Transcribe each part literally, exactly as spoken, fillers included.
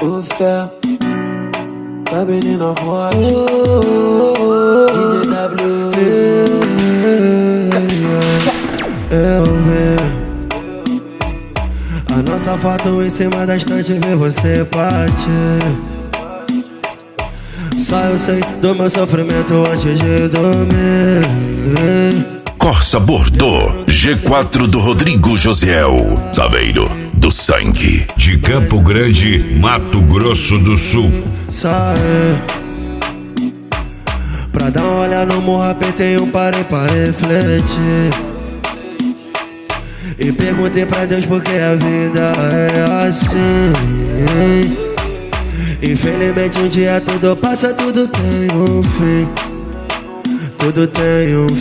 O fé, tá menina forte. D J W. Eu vi a nossa foto em cima da estante, vi você partir. Só eu sei do meu sofrimento antes de dormir. Corsa Bordeaux, G quatro do Rodrigo Josiel, Saveiro do Sangue, de Campo Grande, Mato Grosso do Sul. Saí pra dar uma olhada no morro, apertei um parei pra refletir. E perguntei pra Deus por que a vida é assim. Infelizmente um dia tudo passa, tudo tem um fim. Tudo tem um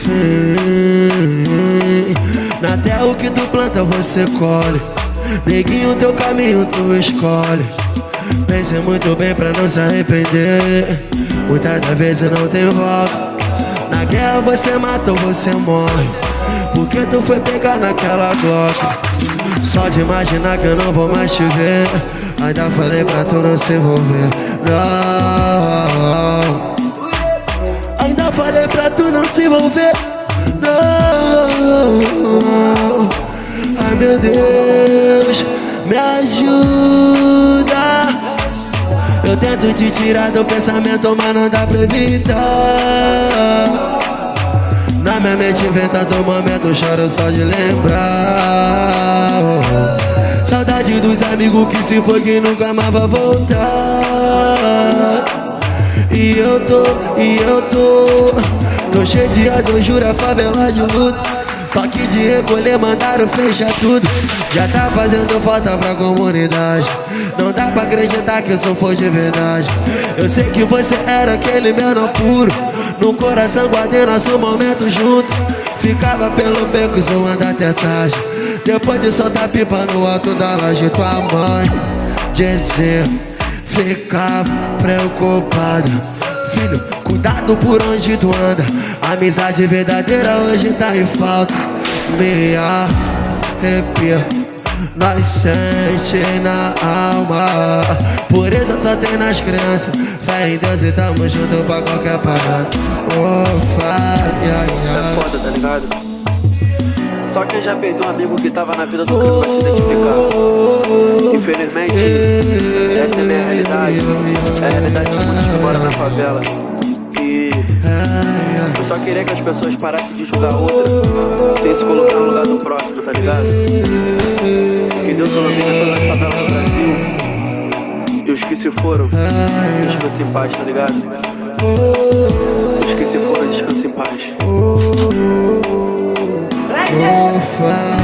fim. Na terra o que tu planta você colhe. Neguinho, teu caminho tu escolhe. Pense muito bem pra não se arrepender. Muitas das vezes não tem volta. Na guerra você mata ou você morre. Porque tu foi pegar naquela Glock. Só de imaginar que eu não vou mais te ver. Ainda falei pra tu não se envolver. Não. Ainda falei pra tu não se envolver. Não. Ai meu Deus, me ajuda. Eu tento te tirar do pensamento, mas não dá pra evitar. Na minha mente vem tanto momento, choro só de lembrar. Saudade dos amigos que se foi, que nunca mais vai voltar. E eu tô, e eu tô Tô cheio de jura, favela de luto. Toque de recolher, mandaram fechar tudo. Já tá fazendo falta pra comunidade. Não dá pra acreditar que eu sou for de verdade. Eu sei que você era aquele menor puro. No coração guardei nosso momento junto. Ficava pelo beco zoando até tarde. Depois de soltar pipa no alto da laje, tua mãe dizer, ficava preocupada. Filho, cuidado por onde tu anda. Amizade verdadeira hoje tá em falta. Me arrepia, nós sente na alma. Pureza só tem nas crianças. Fé em Deus e tamo junto pra qualquer parada. Oh, ai, ai, ai. É foda, tá ligado? Só quem já perdeu um amigo que tava na vida do outro vai se identificar. Infelizmente, essa é a minha realidade. É a realidade de muitos que moram na favela. E eu só queria que as pessoas parassem de julgar outra sem se colocar no lugar do próximo, tá ligado? Que Deus ilumine todas as favelas do Brasil. E os que se foram, descansem em paz, tá ligado? Os que se foram, descansem em paz. Oh,